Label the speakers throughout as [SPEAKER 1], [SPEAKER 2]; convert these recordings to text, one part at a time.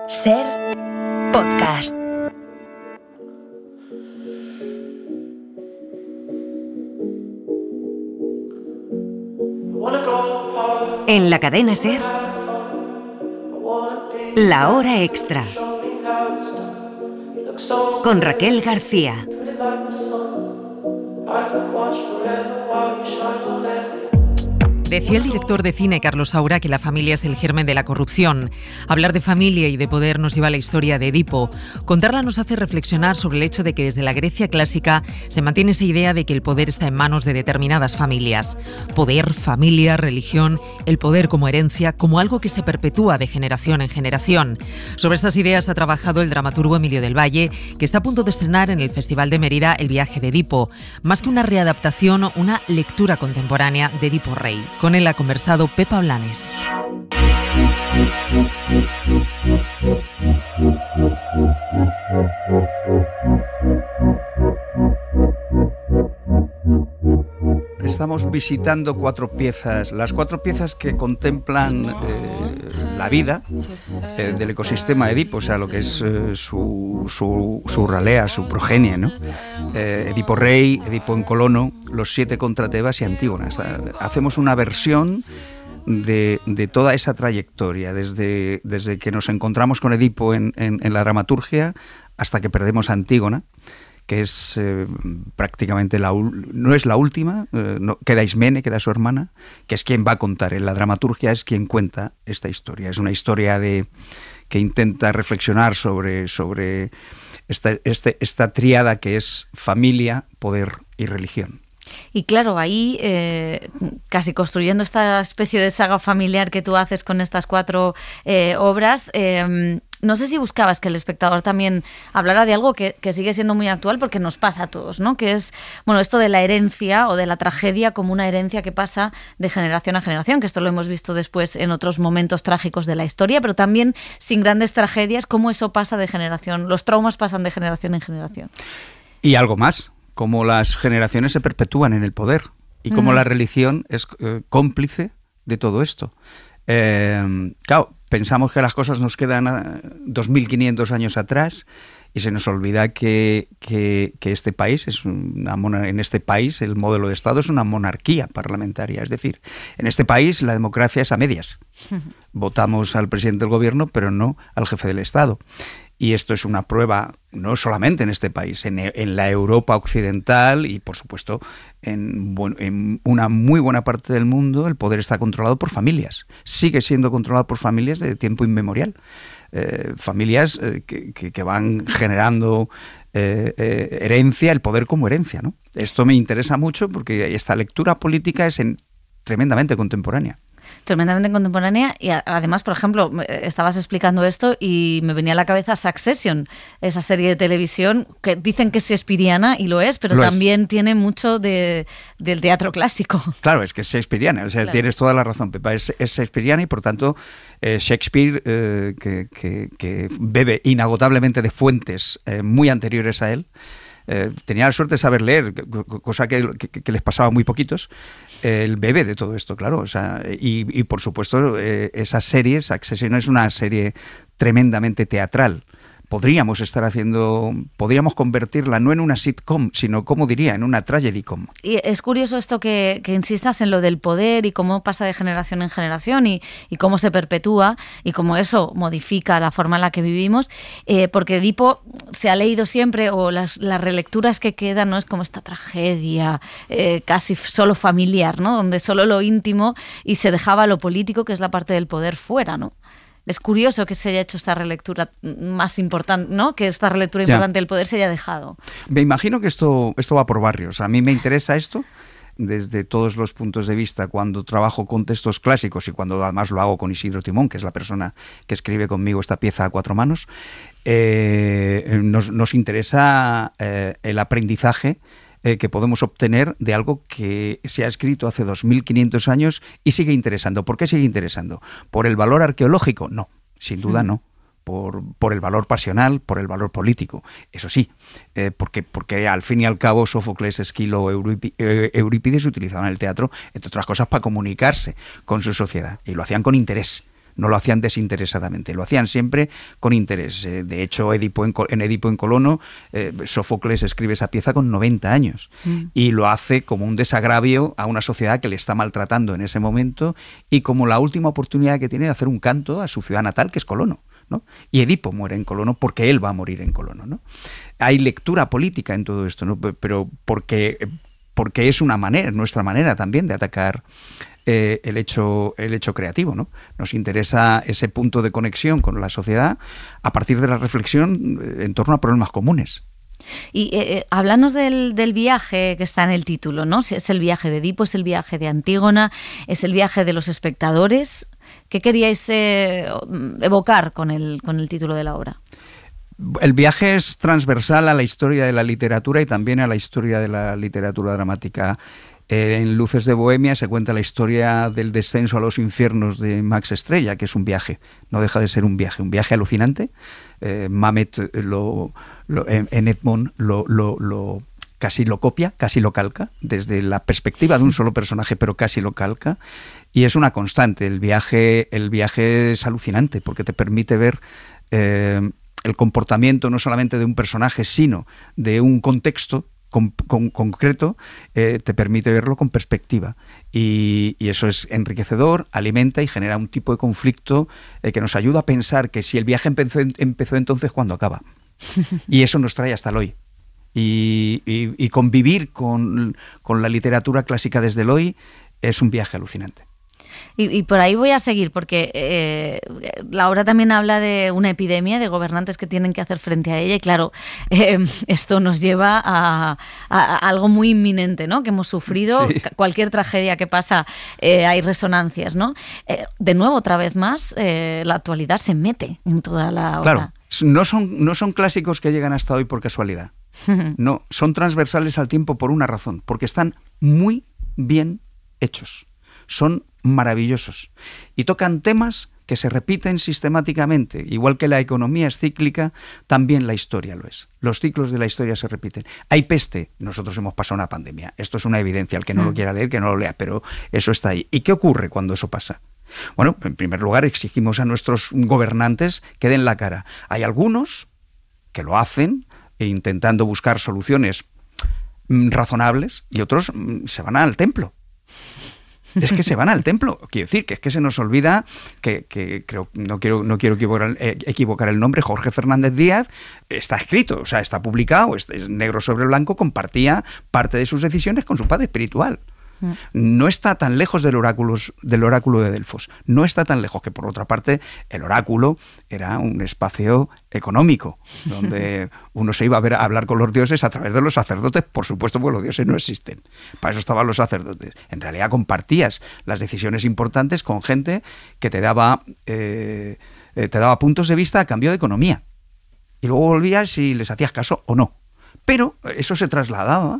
[SPEAKER 1] Ser podcast. En la cadena Ser, La Hora Extra, con Raquel García.
[SPEAKER 2] Decía el director de cine Carlos Saura que la familia es el germen de la corrupción. Hablar de familia y de poder nos lleva a la historia de Edipo. Contarla nos hace reflexionar sobre el hecho de que desde la Grecia clásica se mantiene esa idea de que el poder está en manos de determinadas familias. Poder, familia, religión, el poder como herencia, como algo que se perpetúa de generación en generación. Sobre estas ideas ha trabajado el dramaturgo Emilio del Valle, que está a punto de estrenar en el Festival de Mérida El viaje de Edipo. Más que una readaptación, una lectura contemporánea de Edipo Rey. Con él ha conversado Pepa Blanes.
[SPEAKER 3] Estamos visitando 4 piezas, las 4 piezas que contemplan la vida del ecosistema de Edipo, o sea, lo que es su ralea, su progenie, ¿no? Edipo Rey, Edipo en Colono, los 7 contra Tebas y Antígona. Hacemos una versión de toda esa trayectoria, desde que nos encontramos con Edipo en la dramaturgia hasta que perdemos a Antígona, que es prácticamente no es la última, queda Ismene, queda su hermana, que es quien va a contar. En la dramaturgia es quien cuenta esta historia. Es una historia que intenta reflexionar sobre esta tríada que es familia, poder y religión.
[SPEAKER 4] Y claro, ahí casi construyendo esta especie de saga familiar que tú haces con estas 4 obras, no sé si buscabas que el espectador también hablara de algo que sigue siendo muy actual porque nos pasa a todos, ¿no? Que es, bueno, esto de la herencia o de la tragedia como una herencia que pasa de generación a generación, que esto lo hemos visto después en otros momentos trágicos de la historia, pero también sin grandes tragedias, cómo eso pasa de generación, los traumas pasan de generación en generación.
[SPEAKER 3] Y algo más, cómo las generaciones se perpetúan en el poder y cómo la religión es cómplice de todo esto. Claro, pensamos que las cosas nos quedan 2500 años atrás y se nos olvida que este país en este país el modelo de Estado es una monarquía parlamentaria. Es decir, en este país la democracia es a medias. Votamos al presidente del gobierno, pero no al jefe del Estado. Y esto es una prueba, no solamente en este país, en la Europa occidental y, por supuesto, en una muy buena parte del mundo, el poder está controlado por familias. Sigue siendo controlado por familias de tiempo inmemorial. Familias que van generando herencia, el poder como herencia, ¿no? Esto me interesa mucho porque esta lectura política es tremendamente contemporánea.
[SPEAKER 4] Tremendamente contemporánea y además, por ejemplo, estabas explicando esto y me venía a la cabeza Succession, esa serie de televisión que dicen que es shakespeariana y lo es, pero también tiene mucho del teatro clásico.
[SPEAKER 3] Claro, es que es shakespeariana, o sea, claro. Tienes toda la razón, Pepa, es shakespeariana y por tanto Shakespeare, que bebe inagotablemente de fuentes muy anteriores a él, tenía la suerte de saber leer, cosa que les pasaba a muy poquitos. El bebé de todo esto, claro. O sea, y por supuesto, esa serie, Succession, es una serie tremendamente teatral. Podríamos convertirla no en una sitcom, sino, como diría, en una tragedy-com.
[SPEAKER 4] Y es curioso esto que insistas en lo del poder y cómo pasa de generación en generación y cómo se perpetúa y cómo eso modifica la forma en la que vivimos, porque Edipo se ha leído siempre, o las relecturas que quedan, ¿no? Es como esta tragedia casi solo familiar, ¿no? Donde solo lo íntimo y se dejaba lo político, que es la parte del poder, fuera, ¿no? Es curioso que se haya hecho esta relectura más importante, ¿no? Que esta relectura importante del poder se haya dejado.
[SPEAKER 3] Me imagino que esto va por barrios. A mí me interesa esto desde todos los puntos de vista cuando trabajo con textos clásicos y cuando además lo hago con Isidro Timón, que es la persona que escribe conmigo esta pieza a 4 manos. Nos interesa el aprendizaje que podemos obtener de algo que se ha escrito hace 2500 años y sigue interesando. ¿Por qué sigue interesando? ¿Por el valor arqueológico? No, sin duda no. Por el valor pasional, por el valor político. Eso sí, porque al fin y al cabo Sófocles, Esquilo, Eurípides utilizaban el teatro, entre otras cosas, para comunicarse con su sociedad. Y lo hacían con interés. No lo hacían desinteresadamente, lo hacían siempre con interés. De hecho, en Edipo en Colono, Sófocles escribe esa pieza con 90 años y lo hace como un desagravio a una sociedad que le está maltratando en ese momento y como la última oportunidad que tiene de hacer un canto a su ciudad natal, que es Colono, ¿no? Y Edipo muere en Colono porque él va a morir en Colono, ¿no? Hay lectura política en todo esto, ¿no? Pero porque es nuestra manera también de atacar el hecho creativo, ¿no? Nos interesa ese punto de conexión con la sociedad a partir de la reflexión en torno a problemas comunes.
[SPEAKER 4] Y háblanos del viaje que está en el título, ¿no? Es el viaje de Edipo, es el viaje de Antígona, es el viaje de los espectadores. ¿Qué queríais evocar con el título de la obra?
[SPEAKER 3] El viaje es transversal a la historia de la literatura y también a la historia de la literatura dramática. En Luces de Bohemia se cuenta la historia del descenso a los infiernos de Max Estrella, que es un viaje, no deja de ser un viaje alucinante. Mamet en Edmond casi lo copia, casi lo calca, desde la perspectiva de un solo personaje, pero casi lo calca, y es una constante. El viaje es alucinante porque te permite ver el comportamiento no solamente de un personaje, sino de un contexto concreto, te permite verlo con perspectiva. Y eso es enriquecedor, alimenta y genera un tipo de conflicto que nos ayuda a pensar que si el viaje empezó entonces, ¿cuándo acaba? Y eso nos trae hasta el hoy. Y convivir con la literatura clásica desde el hoy es un viaje alucinante.
[SPEAKER 4] Y por ahí voy a seguir, porque la obra también habla de una epidemia, de gobernantes que tienen que hacer frente a ella, y claro, esto nos lleva a algo muy inminente, ¿no? Que hemos sufrido. Sí. Cualquier tragedia que pasa, hay resonancias, ¿no? De nuevo, otra vez más, la actualidad se mete en toda la obra.
[SPEAKER 3] Claro, no son clásicos que llegan hasta hoy por casualidad. No, son transversales al tiempo por una razón, porque están muy bien hechos. Son maravillosos y tocan temas que se repiten sistemáticamente. Igual que la economía es cíclica, también la historia lo es. Los ciclos de la historia se repiten. Hay peste, nosotros hemos pasado una pandemia. Esto es una evidencia, el que no lo quiera leer, que no lo lea, pero eso está ahí. ¿Y qué ocurre cuando eso pasa? Bueno, en primer lugar, exigimos a nuestros gobernantes que den la cara. Hay algunos que lo hacen intentando buscar soluciones razonables y otros se van al templo. Es que se van al templo. Quiero decir, que es que se nos olvida que creo, no quiero equivocar el nombre, Jorge Fernández Díaz, está escrito, o sea, está publicado, es negro sobre blanco, compartía parte de sus decisiones con su padre espiritual. No está tan lejos del oráculo de Delfos. No está tan lejos, que por otra parte el oráculo era un espacio económico donde uno se iba a hablar con los dioses a través de los sacerdotes, por supuesto, porque los dioses no existen. Para eso estaban los sacerdotes. En realidad compartías las decisiones importantes con gente que te daba puntos de vista a cambio de economía. Y luego volvías y les hacías caso o no. Pero eso se trasladaba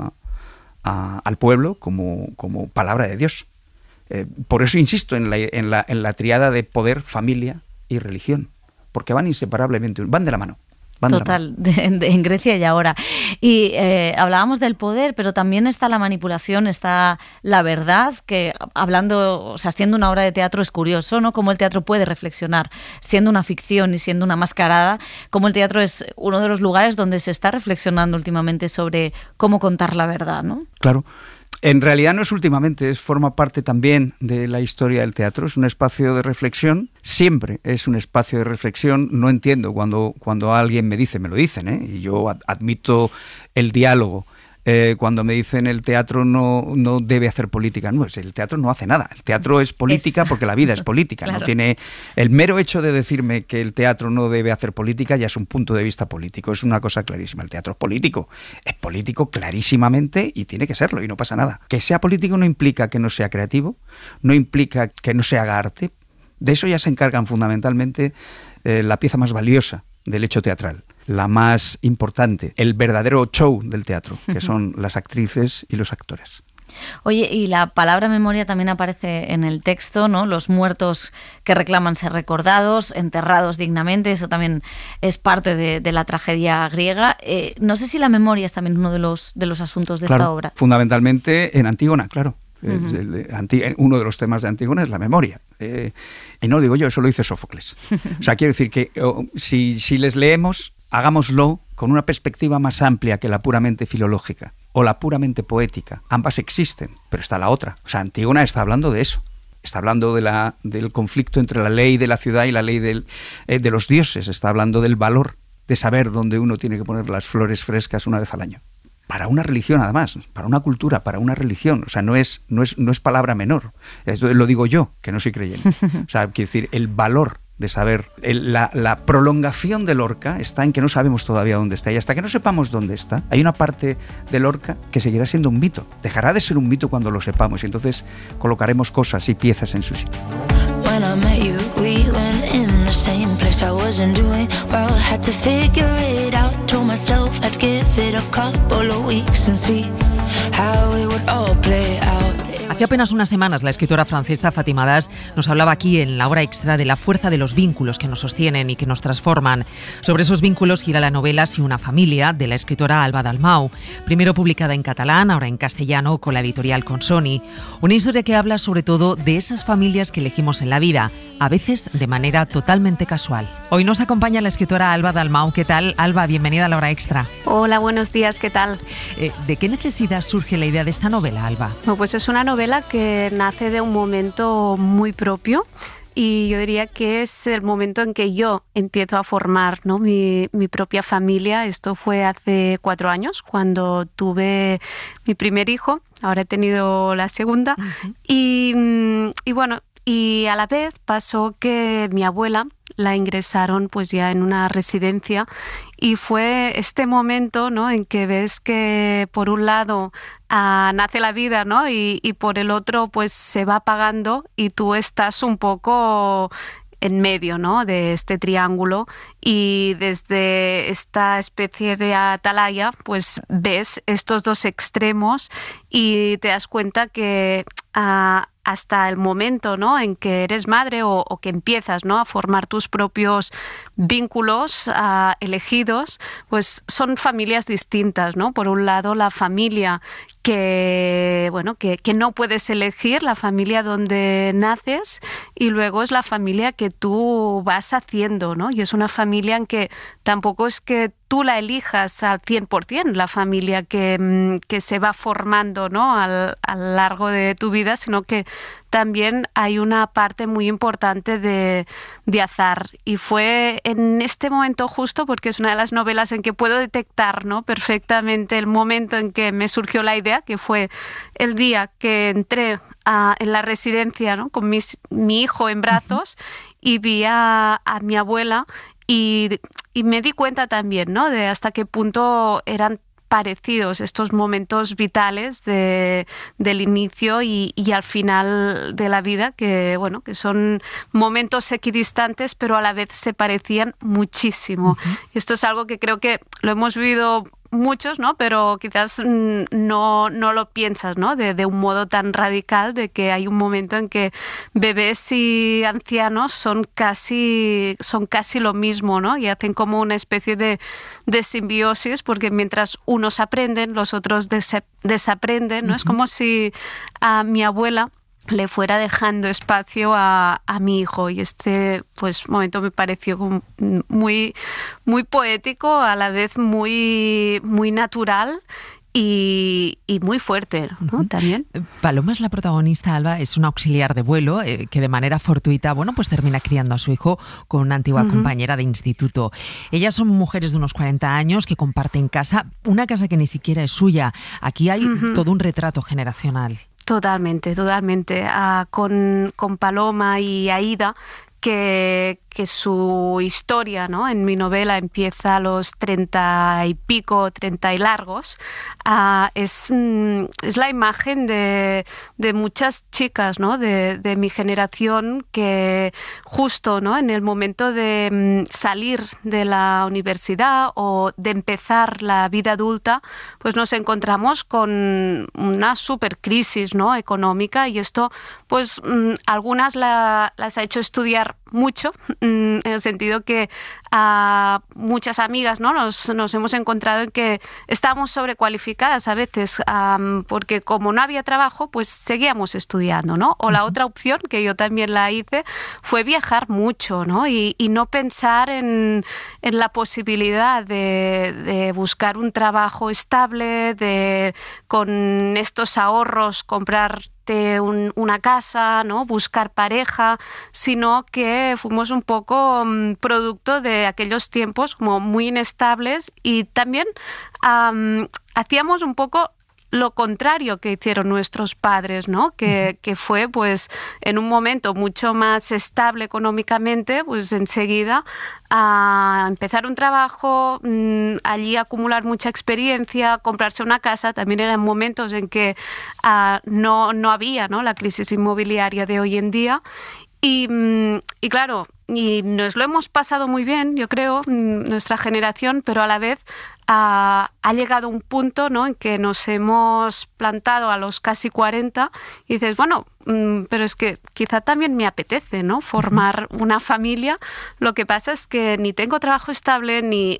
[SPEAKER 3] al pueblo como palabra de Dios. Por eso insisto en la tríada de poder, familia y religión, porque van inseparablemente, van de la mano.
[SPEAKER 4] Total, en Grecia y ahora. Y hablábamos del poder, pero también está la manipulación, está la verdad, que siendo una obra de teatro es curioso, ¿no? Cómo el teatro puede reflexionar, siendo una ficción y siendo una mascarada, cómo el teatro es uno de los lugares donde se está reflexionando últimamente sobre cómo contar la verdad, ¿no?
[SPEAKER 3] Claro. En realidad no es últimamente, forma parte también de la historia del teatro, es un espacio de reflexión, siempre es un espacio de reflexión. No entiendo cuando alguien me lo dicen, y yo admito el diálogo. Cuando me dicen el teatro no debe hacer política. No, el teatro no hace nada. El teatro es política porque la vida es política. Claro. No tiene el mero hecho de decirme que el teatro no debe hacer política ya es un punto de vista político. Es una cosa clarísima. El teatro es político clarísimamente y tiene que serlo y no pasa nada. Que sea político no implica que no sea creativo, no implica que no se haga arte. De eso ya se encargan fundamentalmente la pieza más valiosa del hecho teatral, la más importante, el verdadero show del teatro, que son las actrices y los actores.
[SPEAKER 4] Oye, y la palabra memoria también aparece en el texto, ¿no? Los muertos que reclaman ser recordados, enterrados dignamente, eso también es parte de la tragedia griega. No sé si la memoria es también uno de los asuntos de esta obra.
[SPEAKER 3] Fundamentalmente en Antígona, claro. Uno de los temas de Antígona es la memoria. Y no lo digo yo, eso lo dice Sófocles. O sea, quiero decir que si les leemos, hagámoslo con una perspectiva más amplia que la puramente filológica o la puramente poética. Ambas existen, pero está la otra. O sea, Antígona está hablando de eso. Está hablando del conflicto entre la ley de la ciudad y la ley de los dioses. Está hablando del valor de saber dónde uno tiene que poner las flores frescas una vez al año. Para una religión, además, para una cultura, para una religión. O sea, no es palabra menor. Esto lo digo yo, que no soy creyente. O sea, quiero decir, el valor de saber, la prolongación de Lorca está en que no sabemos todavía dónde está. Y hasta que no sepamos dónde está, hay una parte de Lorca que seguirá siendo un mito. Dejará de ser un mito cuando lo sepamos. Y entonces colocaremos cosas y piezas en su sitio.
[SPEAKER 5] When I met you, we went in the same place. I wasn't doing well, had to figure it out. Told myself I'd give it a couple of weeks and see how it would all play out.
[SPEAKER 2] Hace apenas unas semanas la escritora francesa Fátima Das nos hablaba aquí en La Hora Extra de la fuerza de los vínculos que nos sostienen y que nos transforman. Sobre esos vínculos gira la novela Si una familia, de la escritora Alba Dalmau, primero publicada en catalán, ahora en castellano con la editorial Consoni. Una historia que habla sobre todo de esas familias que elegimos en la vida, a veces de manera totalmente casual. Hoy nos acompaña la escritora Alba Dalmau. ¿Qué tal, Alba? Bienvenida a La Hora Extra.
[SPEAKER 6] Hola, buenos días, ¿qué tal?
[SPEAKER 2] ¿De qué necesidad surge la idea de esta novela, Alba?
[SPEAKER 6] Bueno, pues es una novela que nace de un momento muy propio y yo diría que es el momento en que yo empiezo a formar, ¿no?, mi propia familia. Esto fue hace 4 años, cuando tuve mi primer hijo. Ahora he tenido la segunda. Uh-huh. Y bueno, y a la vez pasó que mi abuela la ingresaron pues ya en una residencia y fue este momento, ¿no?, en que ves que por un lado nace la vida, ¿no?, y por el otro pues se va apagando y tú estás un poco en medio, ¿no?, de este triángulo, y desde esta especie de atalaya pues ves estos dos extremos y te das cuenta que hasta el momento, ¿no?, en que eres madre o que empiezas, ¿no?, a formar tus propios vínculos elegidos, pues son familias distintas, ¿no? Por un lado, la familia que no puedes elegir, la familia donde naces, y luego es la familia que tú vas haciendo, ¿no? Y es una familia en que tampoco es que tú la elijas al 100%, la familia que se va formando, ¿no?, a lo largo de tu vida, sino que también hay una parte muy importante de azar. Y fue en este momento justo, porque es una de las novelas en que puedo detectar, ¿no?, perfectamente el momento en que me surgió la idea, que fue el día que entré en la residencia, ¿no?, con mi hijo en brazos, y vi a mi abuela y me di cuenta también, ¿no?, de hasta qué punto eran parecidos estos momentos vitales del inicio y al final de la vida, que bueno, que son momentos equidistantes pero a la vez se parecían muchísimo. Uh-huh. Y esto es algo que creo que lo hemos vivido muchos, ¿no?, pero quizás no lo piensas, ¿no?, de un modo tan radical, de que hay un momento en que bebés y ancianos son casi lo mismo, ¿no?, y hacen como una especie de simbiosis, porque mientras unos aprenden, los otros desaprenden, ¿no? Uh-huh. Es como si a mi abuela le fuera dejando espacio a mi hijo, y este pues momento me pareció muy, muy poético, a la vez muy, muy natural y muy fuerte, ¿no? Uh-huh. También.
[SPEAKER 2] Paloma es la protagonista, Alba, es una auxiliar de vuelo que de manera fortuita, bueno, pues termina criando a su hijo con una antigua uh-huh. compañera de instituto. Ellas son mujeres de unos 40 años que comparten casa, una casa que ni siquiera es suya. Aquí hay uh-huh. todo un retrato generacional.
[SPEAKER 6] Totalmente. Con Paloma y Aida, que su historia, ¿no?, en mi novela empieza a los 30 y pico, 30 y largos. Es la imagen de muchas chicas, ¿no?, de mi generación, que justo, ¿no?, en el momento de salir de la universidad o de empezar la vida adulta, pues nos encontramos con una supercrisis, ¿no?, económica, y esto pues algunas las ha hecho estudiar mucho, en el sentido que muchas amigas, ¿no? nos hemos encontrado en que estábamos sobrecualificadas a veces, porque como no había trabajo, pues seguíamos estudiando, ¿no? O la otra opción, que yo también la hice, fue viajar mucho, ¿no? Y no pensar en la posibilidad de buscar un trabajo estable, con estos ahorros comprarte una casa, ¿no? Buscar pareja, sino que fuimos un poco producto de aquellos tiempos como muy inestables, y también hacíamos un poco lo contrario que hicieron nuestros padres, ¿no? Que fue, pues, en un momento mucho más estable económicamente, pues enseguida a empezar un trabajo, allí acumular mucha experiencia, comprarse una casa. También eran momentos en que no había, ¿no?, la crisis inmobiliaria de hoy en día. Y claro, y nos lo hemos pasado muy bien, yo creo, nuestra generación, pero a la vez ha llegado un punto, ¿no?, en que nos hemos plantado a los casi 40 y dices, bueno, pero es que quizá también me apetece, ¿no?, formar una familia. Lo que pasa es que ni tengo trabajo estable, ni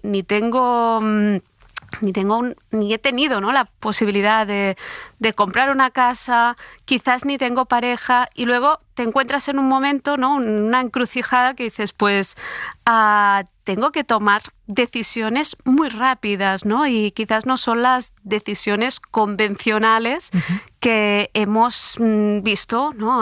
[SPEAKER 6] he tenido, ¿no?, la posibilidad de comprar una casa, quizás ni tengo pareja, y luego te encuentras en un momento, ¿no?, una encrucijada que dices, pues tengo que tomar decisiones muy rápidas, ¿no? Y quizás no son las decisiones convencionales que hemos visto, ¿no?,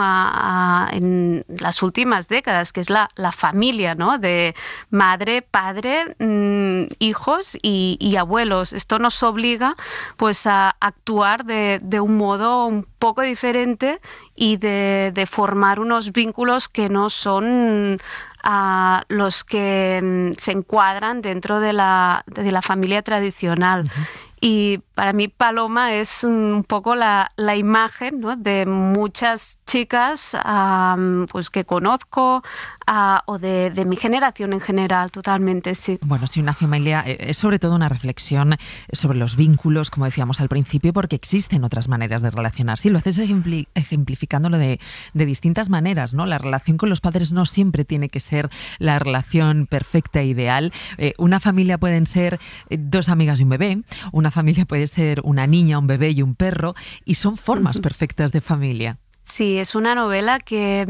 [SPEAKER 6] en las últimas décadas, que es la familia, ¿no?, de madre, padre, hijos y abuelos. Esto nos obliga, pues, a actuar de un modo un poco diferente y de formar unos vínculos que no son los que se encuadran dentro de la familia tradicional. Y para mí Paloma es un poco la imagen, ¿no?, de muchas chicas pues que conozco, o de mi generación en general, totalmente, sí.
[SPEAKER 2] Bueno, sí, una familia es sobre todo una reflexión sobre los vínculos, como decíamos al principio, porque existen otras maneras de relacionarse. Y lo haces ejemplificándolo de distintas maneras, ¿no? La relación con los padres no siempre tiene que ser la relación perfecta e ideal. Una familia pueden ser dos amigas y un bebé, una familia puede ser una niña, un bebé y un perro, y son formas perfectas de familia.
[SPEAKER 6] Sí, es una novela que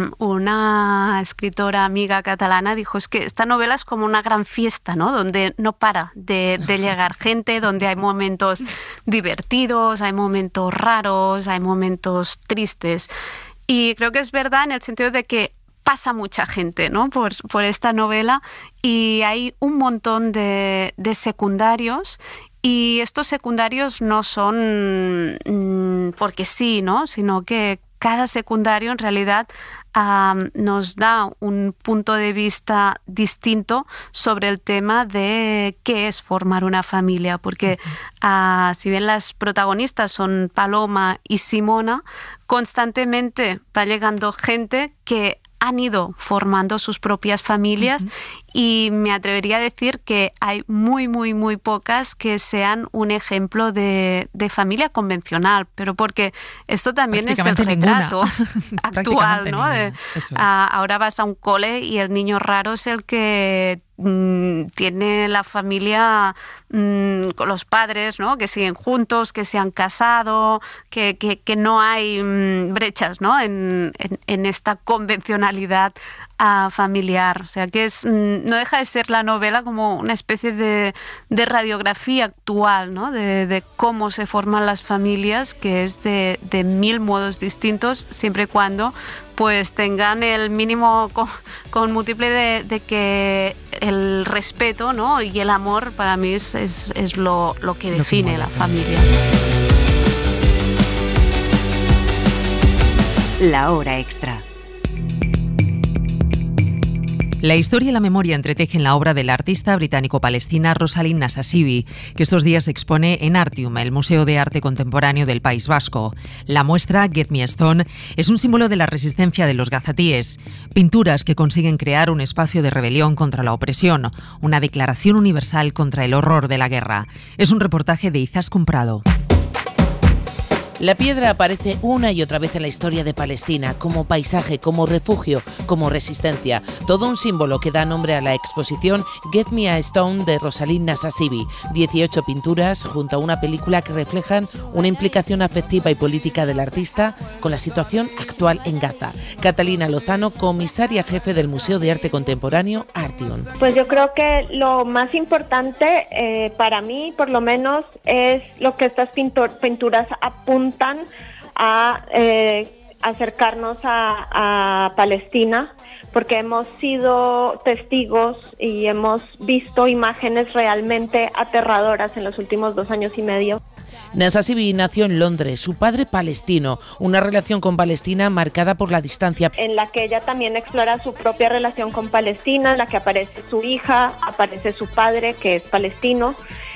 [SPEAKER 6] una escritora amiga catalana dijo, es que esta novela es como una gran fiesta, ¿no?, donde no para de llegar gente, donde hay momentos divertidos, hay momentos raros, hay momentos tristes. Y creo que es verdad en el sentido de que pasa mucha gente, ¿no?, por esta novela, y hay un montón de secundarios. Y estos secundarios no son porque sí, ¿no?, sino que cada secundario en realidad nos da un punto de vista distinto sobre el tema de qué es formar una familia, porque si bien las protagonistas son Paloma y Simona, constantemente va llegando gente que han ido formando sus propias familias, y me atrevería a decir que hay muy, muy, muy pocas que sean un ejemplo de familia convencional, pero porque esto también es el retrato actual, ¿no? Ahora vas a un cole y el niño raro es el que tiene la familia con los padres, ¿no?, que siguen juntos, que se han casado, que no hay brechas, ¿no?, en esta convencionalidad familiar. O sea, que no deja de ser la novela como una especie de radiografía actual, ¿no?, de cómo se forman las familias, que es de mil modos distintos, siempre y cuando pues tengan el mínimo con múltiple de que el respeto, ¿no?, y el amor para mí es lo que define la familia.
[SPEAKER 1] La hora extra.
[SPEAKER 2] La historia y la memoria entretejen la obra de la artista británico-palestina Rosalind Nassasibi, que estos días se expone en Artium, el Museo de Arte Contemporáneo del País Vasco. La muestra Get Me Stone es un símbolo de la resistencia de los gazatíes, pinturas que consiguen crear un espacio de rebelión contra la opresión, una declaración universal contra el horror de la guerra. Es un reportaje de Izaskun Prado.
[SPEAKER 7] La piedra aparece una y otra vez en la historia de Palestina, como paisaje, como refugio, como resistencia. Todo un símbolo que da nombre a la exposición Get Me a Stone de Rosalyn Nassasibi. 18 pinturas junto a una película que reflejan una implicación afectiva y política del artista con la situación actual en Gaza. Catalina Lozano, comisaria jefe del Museo de Arte Contemporáneo Artium.
[SPEAKER 8] Pues yo creo que lo más importante para mí, por lo menos, es lo que estas pinturas apuntan a acercarnos a Palestina, porque hemos sido testigos y hemos visto imágenes realmente aterradoras en los últimos 2 años y medio.
[SPEAKER 7] Nassasibi nació en Londres, su padre palestino, una relación con Palestina marcada por la distancia.
[SPEAKER 8] En la que ella también explora su propia relación con Palestina, en la que aparece su hija, aparece su padre, que es palestino,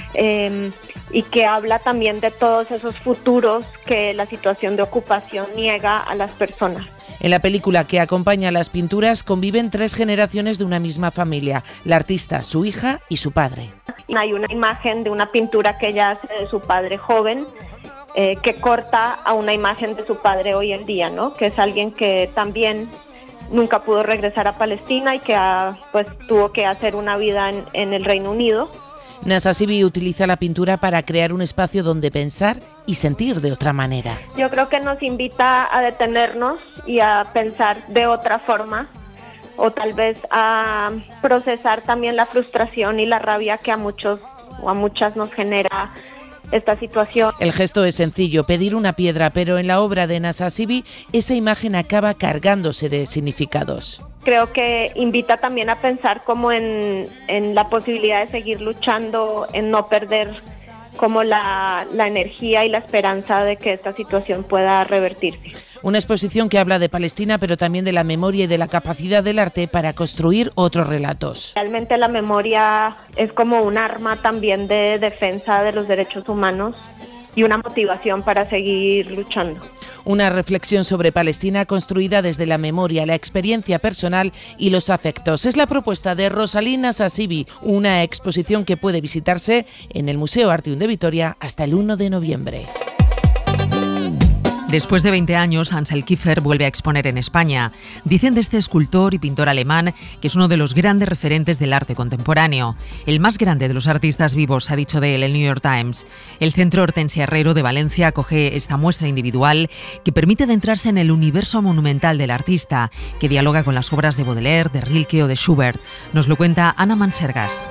[SPEAKER 8] y que habla también de todos esos futuros que la situación de ocupación niega a las personas.
[SPEAKER 7] En la película que acompaña a las pinturas conviven 3 generaciones de una misma familia, la artista, su hija y su padre.
[SPEAKER 8] Hay una imagen de una pintura que ella hace de su padre joven, que corta a una imagen de su padre hoy en día, ¿no? Que es alguien que también nunca pudo regresar a Palestina y que pues tuvo que hacer una vida en el Reino Unido.
[SPEAKER 7] Nassasibi utiliza la pintura para crear un espacio donde pensar y sentir de otra manera.
[SPEAKER 8] Yo creo que nos invita a detenernos y a pensar de otra forma, o tal vez a procesar también la frustración y la rabia que a muchos o a muchas nos genera esta situación.
[SPEAKER 7] El gesto es sencillo, pedir una piedra, pero en la obra de Nassasibi esa imagen acaba cargándose de significados.
[SPEAKER 8] Creo que invita también a pensar como en la posibilidad de seguir luchando, en no perder como la energía y la esperanza de que esta situación pueda revertirse.
[SPEAKER 7] Una exposición que habla de Palestina, pero también de la memoria y de la capacidad del arte para construir otros relatos.
[SPEAKER 8] Realmente la memoria es como un arma también de defensa de los derechos humanos y una motivación para seguir luchando.
[SPEAKER 7] Una reflexión sobre Palestina construida desde la memoria, la experiencia personal y los afectos. Es la propuesta de Rosalyn Nassasibi, una exposición que puede visitarse en el Museo Artium de Vitoria hasta el 1 de noviembre.
[SPEAKER 2] Después de 20 años, Ansel Kiefer vuelve a exponer en España. Dicen de este escultor y pintor alemán que es uno de los grandes referentes del arte contemporáneo. El más grande de los artistas vivos, ha dicho de él el New York Times. El Centro Hortensia Herrero de Valencia acoge esta muestra individual que permite adentrarse en el universo monumental del artista, que dialoga con las obras de Baudelaire, de Rilke o de Schubert. Nos lo cuenta Ana Mansergas.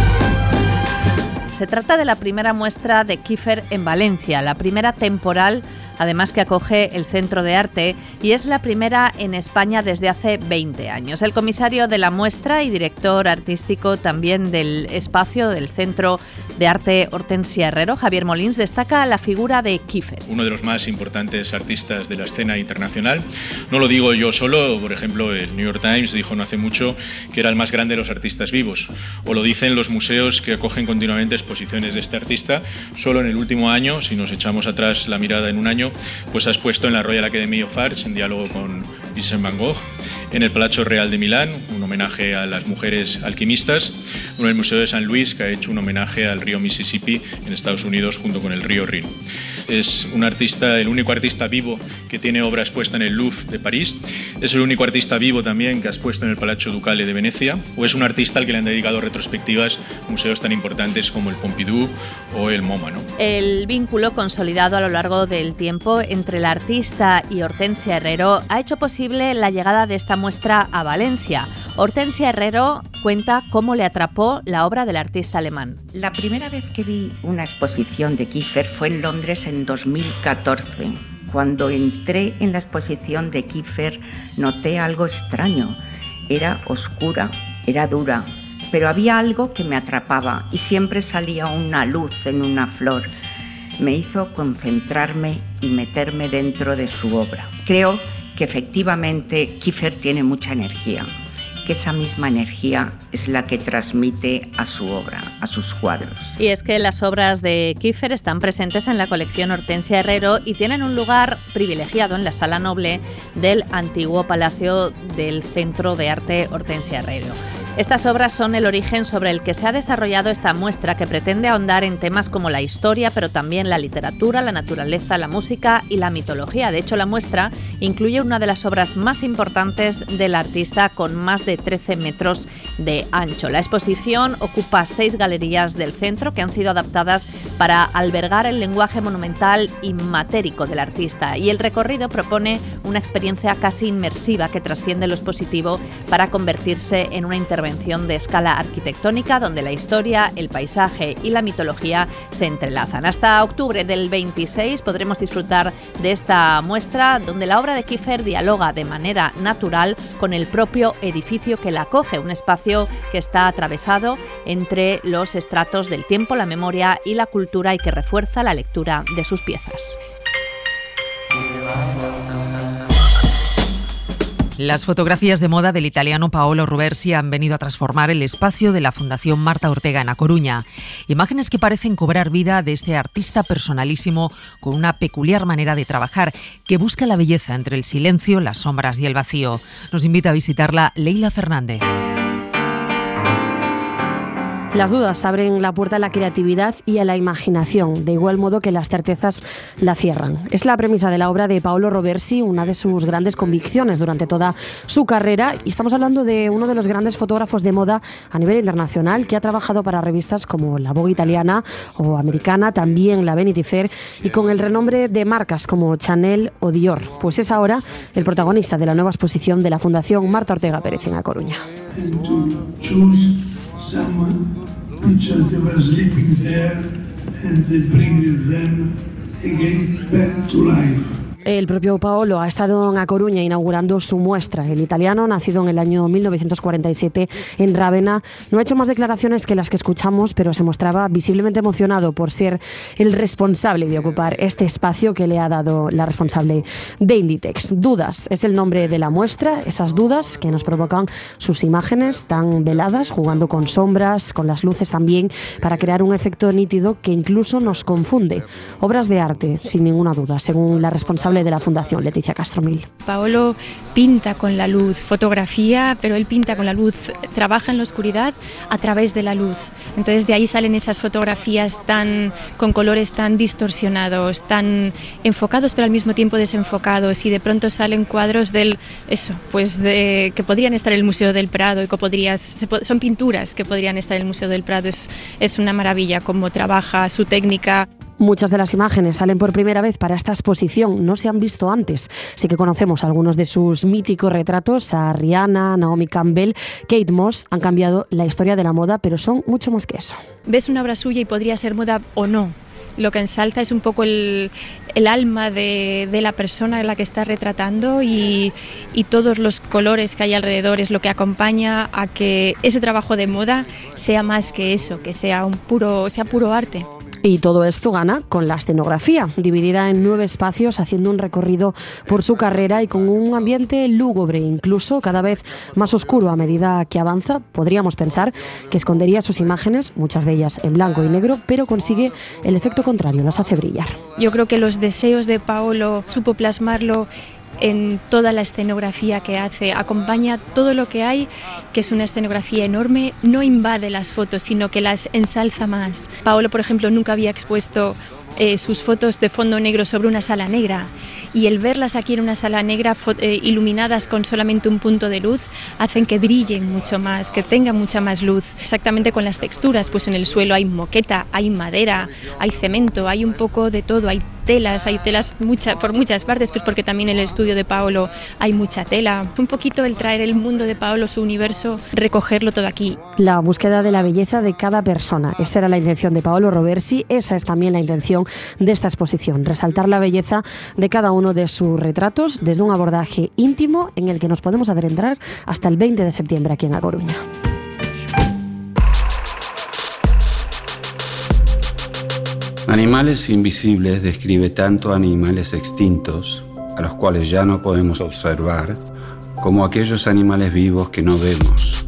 [SPEAKER 4] Se trata de la primera muestra de Kiefer en Valencia, la primera temporal, además que acoge el Centro de Arte, y es la primera en España desde hace 20 años. El comisario de la muestra y director artístico también del espacio del Centro de Arte Hortensia Herrero, Javier Molins, destaca la figura de Kiefer.
[SPEAKER 9] Uno de los más importantes artistas de la escena internacional. No lo digo yo solo, por ejemplo, el New York Times dijo no hace mucho que era el más grande de los artistas vivos, o lo dicen los museos que acogen continuamente exposiciones de este artista. Solo en el último año, si nos echamos atrás la mirada en un año, pues ha expuesto en la Royal Academy of Arts, en diálogo con Vincent van Gogh, en el Palazzo Real de Milán, un homenaje a las mujeres alquimistas, en el Museo de San Luis, que ha hecho un homenaje al río Mississippi en Estados Unidos junto con el río Rin. Es un artista, el único artista vivo que tiene obra expuesta en el Louvre de París. Es el único artista vivo también que ha expuesto en el Palazzo Ducale de Venecia, o es un artista al que le han dedicado retrospectivas museos tan importantes como el Pompidou o el MoMA, ¿no?
[SPEAKER 4] El vínculo consolidado a lo largo del tiempo entre el artista y Hortensia Herrero ha hecho posible la llegada de esta muestra a Valencia. Hortensia Herrero cuenta cómo le atrapó la obra del artista alemán.
[SPEAKER 10] La primera vez que vi una exposición de Kiefer fue en Londres en 2014. Cuando entré en la exposición de Kiefer noté algo extraño. Era oscura, era dura, pero había algo que me atrapaba y siempre salía una luz en una flor. Me hizo concentrarme y meterme dentro de su obra. Creo que efectivamente Kiefer tiene mucha energía, que esa misma energía es la que transmite a su obra, a sus cuadros.
[SPEAKER 4] Y es que las obras de Kiefer están presentes en la colección Hortensia Herrero y tienen un lugar privilegiado en la sala noble del antiguo palacio del Centro de Arte Hortensia Herrero.
[SPEAKER 11] Estas obras son el origen sobre el que se ha desarrollado esta muestra, que pretende ahondar en temas como la historia, pero también la literatura, la naturaleza, la música y la mitología. De hecho, la muestra incluye una de las obras más importantes del artista, con más de 13 metros de ancho. La exposición ocupa 6 galerías del centro que han sido adaptadas para albergar el lenguaje monumental y matérico del artista, y el recorrido propone una experiencia casi inmersiva que trasciende lo expositivo para convertirse en una intervención de escala arquitectónica donde la historia, el paisaje y la mitología se entrelazan. Hasta octubre del 26 podremos disfrutar de esta muestra, donde la obra de Kiefer dialoga de manera natural con el propio edificio que la acoge, un espacio que está atravesado entre los estratos del tiempo, la memoria y la cultura, y que refuerza la lectura de sus piezas.
[SPEAKER 2] Las fotografías de moda del italiano Paolo Roversi han venido a transformar el espacio de la Fundación Marta Ortega en A Coruña. Imágenes que parecen cobrar vida de este artista personalísimo con una peculiar manera de trabajar que busca la belleza entre el silencio, las sombras y el vacío. Nos invita a visitarla Leila Fernández.
[SPEAKER 12] Las dudas abren la puerta a la creatividad y a la imaginación, de igual modo que las certezas la cierran. Es la premisa de la obra de Paolo Roversi, una de sus grandes convicciones durante toda su carrera, y estamos hablando de uno de los grandes fotógrafos de moda a nivel internacional, que ha trabajado para revistas como la Vogue italiana o americana, también la Vanity Fair, y con el renombre de marcas como Chanel o Dior. Pues es ahora el protagonista de la nueva exposición de la Fundación Marta Ortega Pérez en A Coruña.
[SPEAKER 13] Someone, because they were sleeping there, and they bring them again back to life.
[SPEAKER 12] El propio Paolo ha estado en A Coruña inaugurando su muestra. El italiano, nacido en el año 1947 en Rávena, no ha hecho más declaraciones que las que escuchamos, pero se mostraba visiblemente emocionado por ser el responsable de ocupar este espacio que le ha dado la responsable de Inditex. Dudas es el nombre de la muestra, esas dudas que nos provocan sus imágenes tan veladas, jugando con sombras, con las luces también, para crear un efecto nítido que incluso nos confunde. Obras de arte, sin ninguna duda, según la responsable de la Fundación, Leticia Castromil.
[SPEAKER 14] Paolo pinta con la luz, fotografía, pero él pinta con la luz, trabaja en la oscuridad a través de la luz. Entonces de ahí salen esas fotografías con colores tan distorsionados, tan enfocados pero al mismo tiempo desenfocados, y de pronto salen cuadros que podrían estar en el Museo del Prado, y son pinturas que podrían estar en el Museo del Prado. Es una maravilla cómo trabaja, su técnica.
[SPEAKER 12] Muchas de las imágenes salen por primera vez para esta exposición, no se han visto antes. Sí que conocemos algunos de sus míticos retratos, a Rihanna, Naomi Campbell, Kate Moss. Han cambiado la historia de la moda, pero son mucho más que eso.
[SPEAKER 14] Ves una obra suya y podría ser moda o no. Lo que ensalza es un poco el alma de la persona a la que está retratando, y todos los colores que hay alrededor es lo que acompaña a que ese trabajo de moda sea más que eso, que sea puro arte.
[SPEAKER 12] Y todo esto gana con la escenografía, dividida en 9 espacios, haciendo un recorrido por su carrera y con un ambiente lúgubre, incluso cada vez más oscuro a medida que avanza. Podríamos pensar que escondería sus imágenes, muchas de ellas en blanco y negro, pero consigue el efecto contrario, las hace brillar.
[SPEAKER 14] Yo creo que los deseos de Paolo supo plasmarlo en toda la escenografía que hace, acompaña todo lo que hay, que es una escenografía enorme, no invade las fotos, sino que las ensalza más. Paolo, por ejemplo, nunca había expuesto sus fotos de fondo negro sobre una sala negra, y el verlas aquí en una sala negra iluminadas con solamente un punto de luz hacen que brillen mucho más, que tengan mucha más luz. Exactamente con las texturas, pues en el suelo hay moqueta, hay madera, hay cemento, hay un poco de todo, hay telas por muchas partes, pues porque también en el estudio de Paolo hay mucha tela. Un poquito el traer el mundo de Paolo, su universo, recogerlo todo aquí.
[SPEAKER 12] La búsqueda de la belleza de cada persona, esa era la intención de Paolo Roversi, esa es también la intención de esta exposición, resaltar la belleza de cada uno de sus retratos desde un abordaje íntimo en el que nos podemos adentrar hasta el 20 de septiembre aquí en A Coruña.
[SPEAKER 15] Animales invisibles describe tanto animales extintos, a los cuales ya no podemos observar, como aquellos animales vivos que no vemos.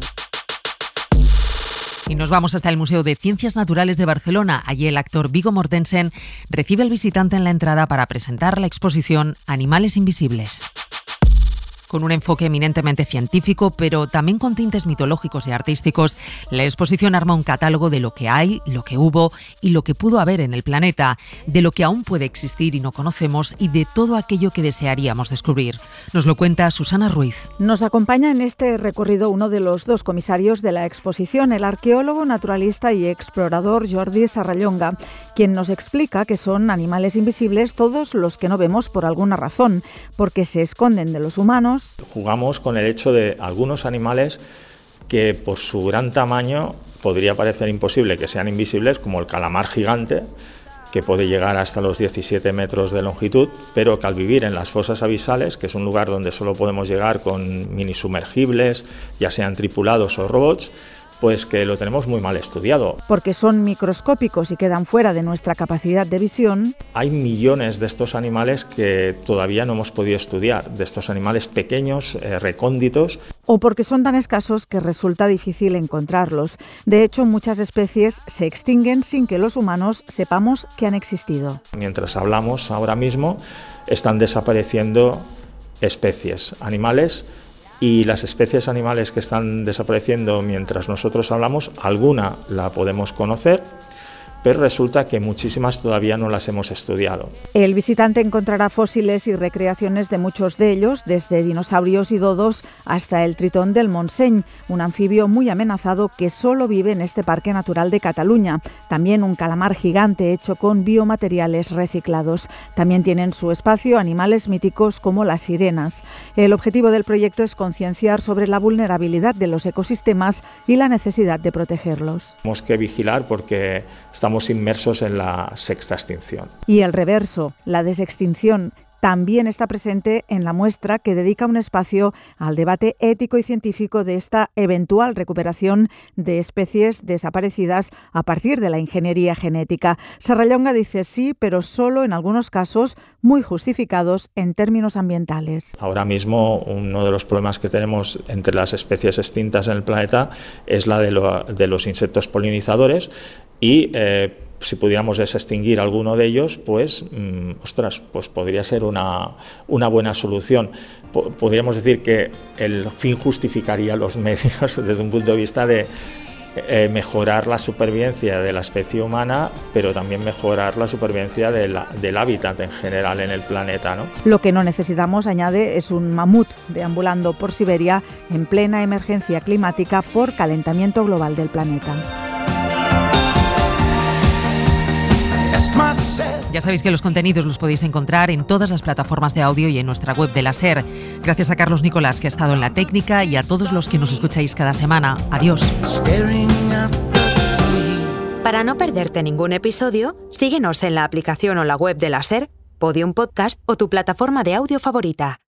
[SPEAKER 2] Y nos vamos hasta el Museo de Ciencias Naturales de Barcelona. Allí el actor Viggo Mortensen recibe al visitante en la entrada para presentar la exposición Animales Invisibles. Con un enfoque eminentemente científico, pero también con tintes mitológicos y artísticos, la exposición arma un catálogo de lo que hay, lo que hubo y lo que pudo haber en el planeta, de lo que aún puede existir y no conocemos y de todo aquello que desearíamos descubrir. Nos lo cuenta Susana Ruiz.
[SPEAKER 16] Nos acompaña en este recorrido uno de los dos comisarios de la exposición, el arqueólogo, naturalista y explorador Jordi Sarrallonga, quien nos explica que son animales invisibles todos los que no vemos por alguna razón, porque se esconden de los humanos.
[SPEAKER 17] Jugamos con el hecho de algunos animales que por su gran tamaño podría parecer imposible que sean invisibles, como el calamar gigante, que puede llegar hasta los 17 metros de longitud, pero que al vivir en las fosas abisales, que es un lugar donde solo podemos llegar con mini sumergibles, ya sean tripulados o robots, pues que lo tenemos muy mal estudiado.
[SPEAKER 16] Porque son microscópicos y quedan fuera de nuestra capacidad de visión.
[SPEAKER 17] Hay millones de estos animales que todavía no hemos podido estudiar, de estos animales pequeños, recónditos.
[SPEAKER 16] O porque son tan escasos que resulta difícil encontrarlos. De hecho, muchas especies se extinguen sin que los humanos sepamos que han existido.
[SPEAKER 17] Mientras hablamos ahora mismo, están desapareciendo especies, animales. Y las especies animales que están desapareciendo mientras nosotros hablamos, alguna la podemos conocer, pero resulta que muchísimas todavía no las hemos estudiado.
[SPEAKER 16] El visitante encontrará fósiles y recreaciones de muchos de ellos, desde dinosaurios y dodos hasta el tritón del Montseny, un anfibio muy amenazado que solo vive en este Parque Natural de Cataluña. También un calamar gigante hecho con biomateriales reciclados. También tienen su espacio animales míticos como las sirenas. El objetivo del proyecto es concienciar sobre la vulnerabilidad de los ecosistemas y la necesidad de protegerlos.
[SPEAKER 17] Tenemos que vigilar porque estamos inmersos en la sexta extinción.
[SPEAKER 16] Y el reverso, la desextinción, también está presente en la muestra que dedica un espacio al debate ético y científico de esta eventual recuperación de especies desaparecidas a partir de la ingeniería genética. Sarrallonga dice sí, pero solo en algunos casos muy justificados en términos ambientales.
[SPEAKER 17] Ahora mismo uno de los problemas que tenemos entre las especies extintas en el planeta es la de los insectos polinizadores y si pudiéramos desextinguir alguno de ellos, pues, pues podría ser una buena solución. Podríamos decir que el fin justificaría los medios desde un punto de vista de mejorar la supervivencia de la especie humana, pero también mejorar la supervivencia del hábitat en general en el planeta, ¿no?
[SPEAKER 16] Lo que no necesitamos, añade, es un mamut deambulando por Siberia en plena emergencia climática por calentamiento global del planeta.
[SPEAKER 2] Ya sabéis que los contenidos los podéis encontrar en todas las plataformas de audio y en nuestra web de la SER. Gracias a Carlos Nicolás, que ha estado en la técnica, y a todos los que nos escucháis cada semana. Adiós.
[SPEAKER 1] Para no perderte ningún episodio, síguenos en la aplicación o la web de la SER, Podium Podcast o tu plataforma de audio favorita.